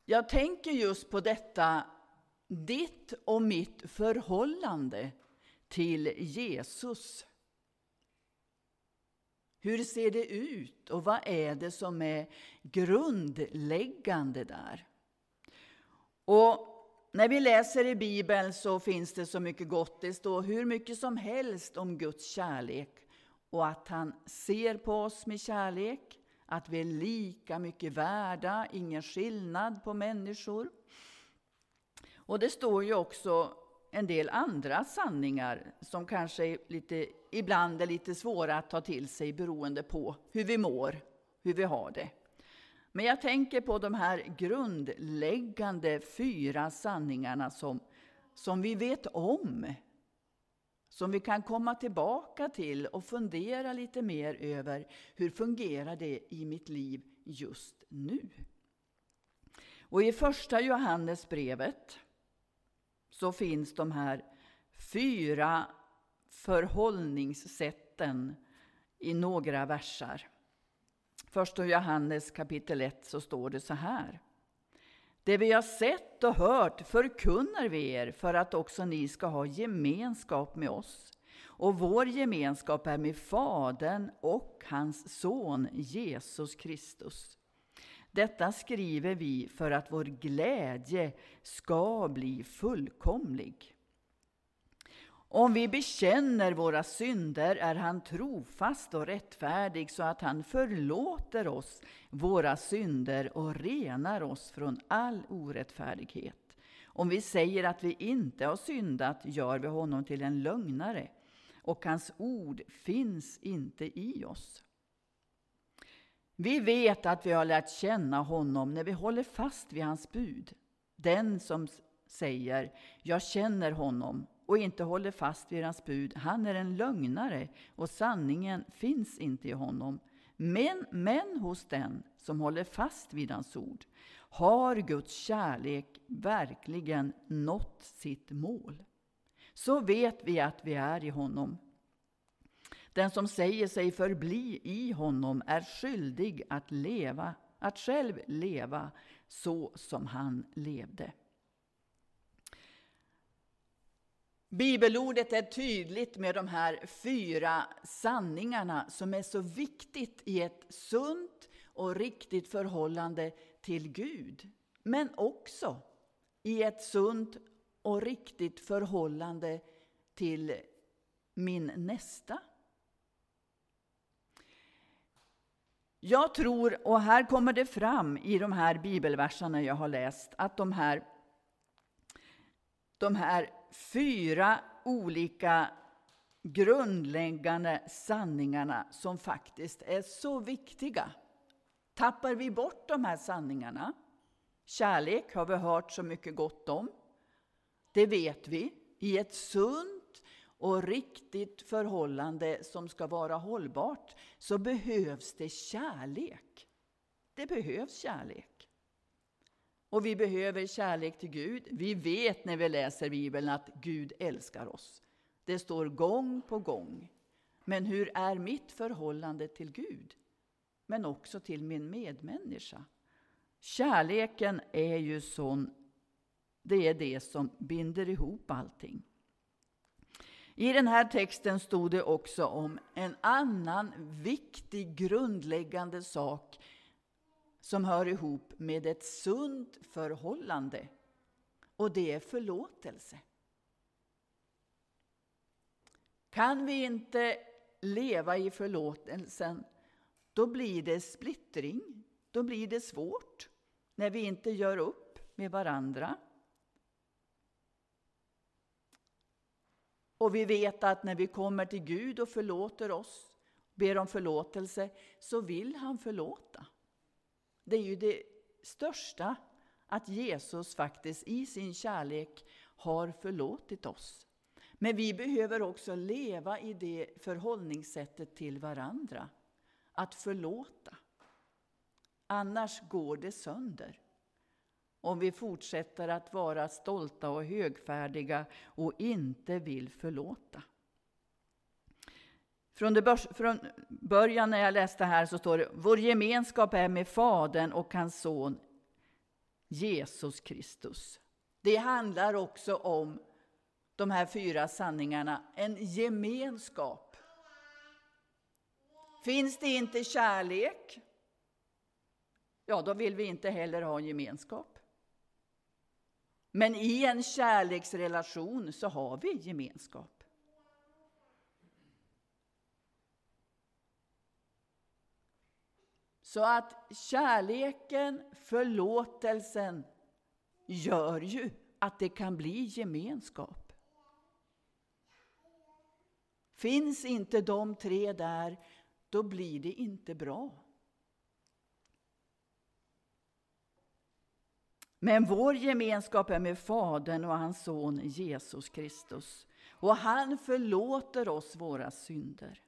Jag tänker just på detta, ditt och mitt förhållande till Jesus. Hur ser det ut och vad är det som är grundläggande där? Och när vi läser i Bibeln så finns det så mycket gott. Det står hur mycket som helst om Guds kärlek och att han ser på oss med kärlek. Att vi är lika mycket värda, ingen skillnad på människor. Och det står ju också en del andra sanningar som kanske ibland är lite svåra att ta till sig beroende på hur vi mår, hur vi har det. Men jag tänker på de här grundläggande 4 sanningarna som vi vet om. Som vi kan komma tillbaka till och fundera lite mer över. Hur fungerar det i mitt liv just nu? Och i första Johannesbrevet så finns de här 4 förhållningssätten i några versar. Första Johannes kapitel 1 så står det så här. Det vi har sett och hört förkunnar vi er för att också ni ska ha gemenskap med oss. Och vår gemenskap är med Fadern och hans son Jesus Kristus. Detta skriver vi för att vår glädje ska bli fullkomlig. Om vi bekänner våra synder är han trofast och rättfärdig så att han förlåter oss våra synder och renar oss från all orättfärdighet. Om vi säger att vi inte har syndat gör vi honom till en lögnare och hans ord finns inte i oss. Vi vet att vi har lärt känna honom när vi håller fast vid hans bud. Den som säger jag känner honom och inte håller fast vid hans bud, han är en lögnare och sanningen finns inte i honom. Men hos den som håller fast vid hans ord har Guds kärlek verkligen nått sitt mål. Så vet vi att vi är i honom. Den som säger sig förbli i honom är skyldig att själv leva så som han levde. Bibelordet är tydligt med de här 4 sanningarna som är så viktigt i ett sunt och riktigt förhållande till Gud. Men också i ett sunt och riktigt förhållande till min nästa. Jag tror, och här kommer det fram i de här bibelverserna jag har läst, att de här 4 olika grundläggande sanningarna som faktiskt är så viktiga. Tappar vi bort de här sanningarna? Kärlek har vi hört så mycket gott om. Det vet vi. I ett sunt och riktigt förhållande som ska vara hållbart så behövs det kärlek. Det behövs kärlek. Och vi behöver kärlek till Gud. Vi vet när vi läser Bibeln att Gud älskar oss. Det står gång på gång. Men hur är mitt förhållande till Gud? Men också till min medmänniska. Kärleken är ju sån, det är det som binder ihop allting. I den här texten stod det också om en annan viktig grundläggande sak som hör ihop med ett sunt förhållande. Och det är förlåtelse. Kan vi inte leva i förlåtelsen, då blir det splittring. Då blir det svårt när vi inte gör upp med varandra. Och vi vet att när vi kommer till Gud och förlåter oss, ber om förlåtelse, så vill han förlåta. Det är ju det största, att Jesus faktiskt i sin kärlek har förlåtit oss. Men vi behöver också leva i det förhållningssättet till varandra. Att förlåta. Annars går det sönder. Om vi fortsätter att vara stolta och högfärdiga och inte vill förlåta. Från början när jag läste här så står det: vår gemenskap är med Fadern och hans son Jesus Kristus. Det handlar också om de här 4 sanningarna, en gemenskap. Finns det inte kärlek, ja, då vill vi inte heller ha gemenskap. Men i en kärleksrelation så har vi gemenskap. Så att kärleken, förlåtelsen gör ju att det kan bli gemenskap. Finns inte de 3 där, då blir det inte bra. Men vår gemenskap är med Fadern och hans son Jesus Kristus. Och han förlåter oss våra synder.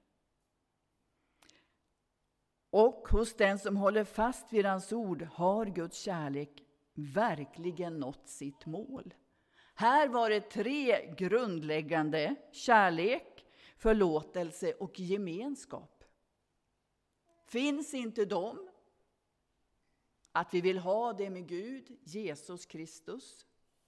Och hos den som håller fast vid hans ord har Guds kärlek verkligen nått sitt mål. Här var det 3 grundläggande: kärlek, förlåtelse och gemenskap. Finns inte de, att vi vill ha det med Gud, Jesus Kristus,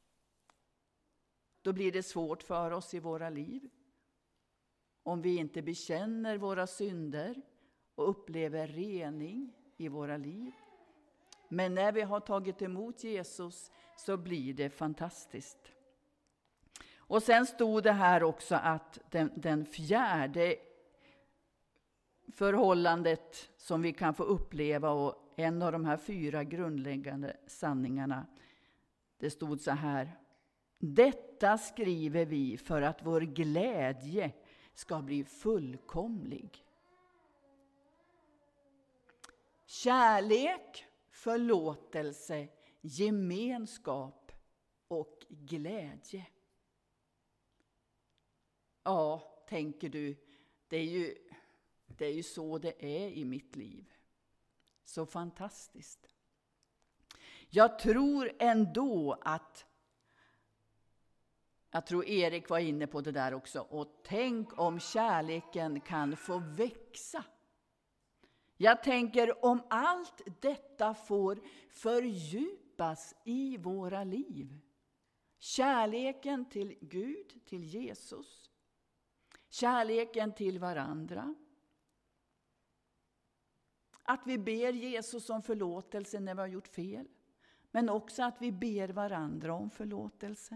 då blir det svårt för oss i våra liv. Om vi inte bekänner våra synder och upplever rening i våra liv. Men när vi har tagit emot Jesus så blir det fantastiskt. Och sen stod det här också att den 4:e förhållandet som vi kan få uppleva, och en av de här 4 grundläggande sanningarna, det stod så här: detta skriver vi för att vår glädje ska bli fullkomlig. Kärlek, förlåtelse, gemenskap och glädje. Ja, tänker du, det är ju så det är i mitt liv. Så fantastiskt. Jag tror ändå att, jag tror Erik var inne på det där också, och tänk om kärleken kan få växa. Jag tänker om allt detta får fördjupas i våra liv. Kärleken till Gud, till Jesus. Kärleken till varandra. Att vi ber Jesus om förlåtelse när vi har gjort fel. Men också att vi ber varandra om förlåtelse.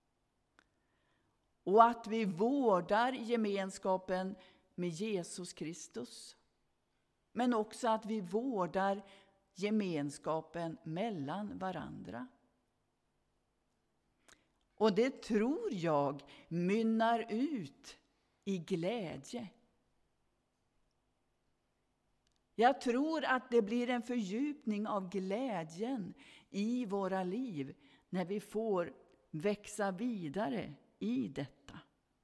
Och att vi vårdar gemenskapen med Jesus Kristus. Men också att vi vårdar gemenskapen mellan varandra. Och det tror jag mynnar ut i glädje. Jag tror att det blir en fördjupning av glädjen i våra liv när vi får växa vidare i detta.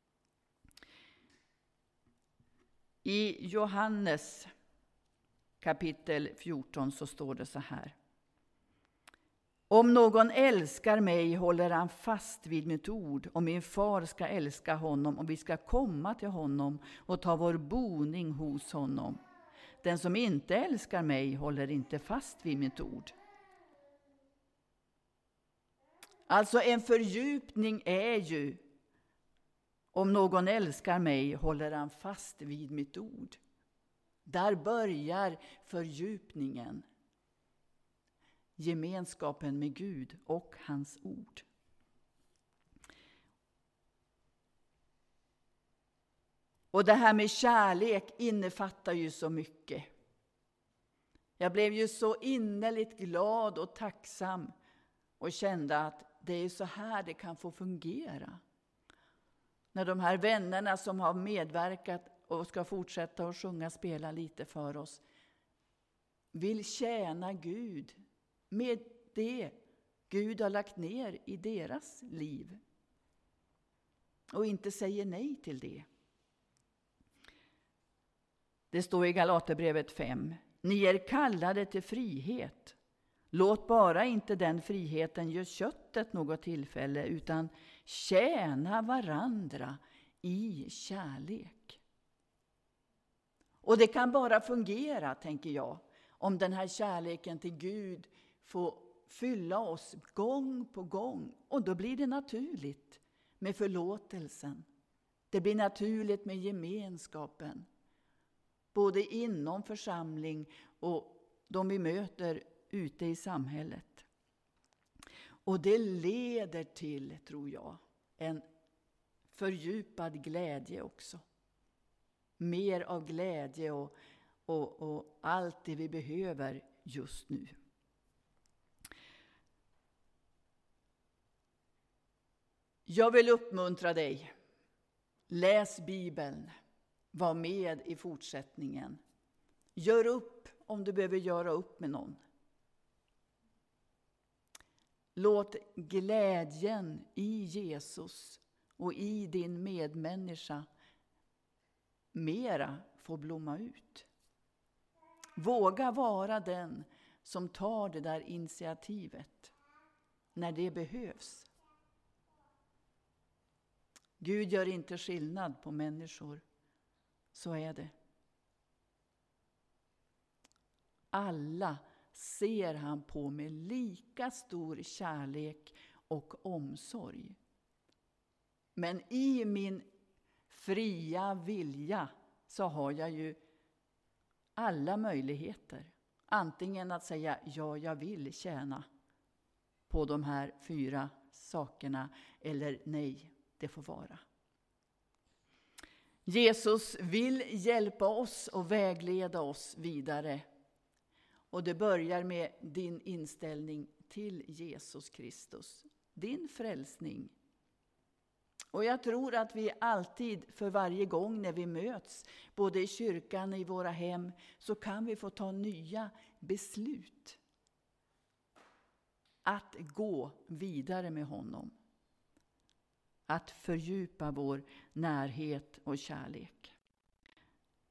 I Johannes kapitel 14 så står det så här: om någon älskar mig håller han fast vid mitt ord, och min far ska älska honom, och vi ska komma till honom och ta vår boning hos honom. Den som inte älskar mig håller inte fast vid mitt ord. Alltså en fördjupning är ju, om någon älskar mig håller han fast vid mitt ord. Där börjar fördjupningen. Gemenskapen med Gud och hans ord. Och det här med kärlek innefattar ju så mycket. Jag blev ju så innerligt glad och tacksam och kände att det är så här det kan få fungera. När de här vännerna som har medverkat och ska fortsätta att sjunga, spela lite för oss, vill tjäna Gud med det Gud har lagt ner i deras liv. Och inte säger nej till det. Det står i Galaterbrevet 5. Ni är kallade till frihet. Låt bara inte den friheten ge köttet något tillfälle, utan tjäna varandra i kärlek. Och det kan bara fungera, tänker jag, om den här kärleken till Gud får fylla oss gång på gång. Och då blir det naturligt med förlåtelsen. Det blir naturligt med gemenskapen. Både inom församling och de vi möter ute i samhället. Och det leder till, tror jag, en fördjupad glädje också. Mer av glädje och allt det vi behöver just nu. Jag vill uppmuntra dig. Läs Bibeln. Var med i fortsättningen. Gör upp om du behöver göra upp med någon. Låt glädjen i Jesus och i din medmänniska mera få blomma ut. Våga vara den som tar det där initiativet när det behövs. Gud gör inte skillnad på människor. Så är det. Alla ser han på med lika stor kärlek och omsorg. Men i min fria vilja så har jag ju alla möjligheter. Antingen att säga ja, jag vill tjäna på de här 4 sakerna, eller nej, det får vara. Jesus vill hjälpa oss och vägleda oss vidare. Och det börjar med din inställning till Jesus Kristus. Din frälsning. Och jag tror att vi alltid, för varje gång när vi möts, både i kyrkan och i våra hem, så kan vi få ta nya beslut. Att gå vidare med honom. Att fördjupa vår närhet och kärlek.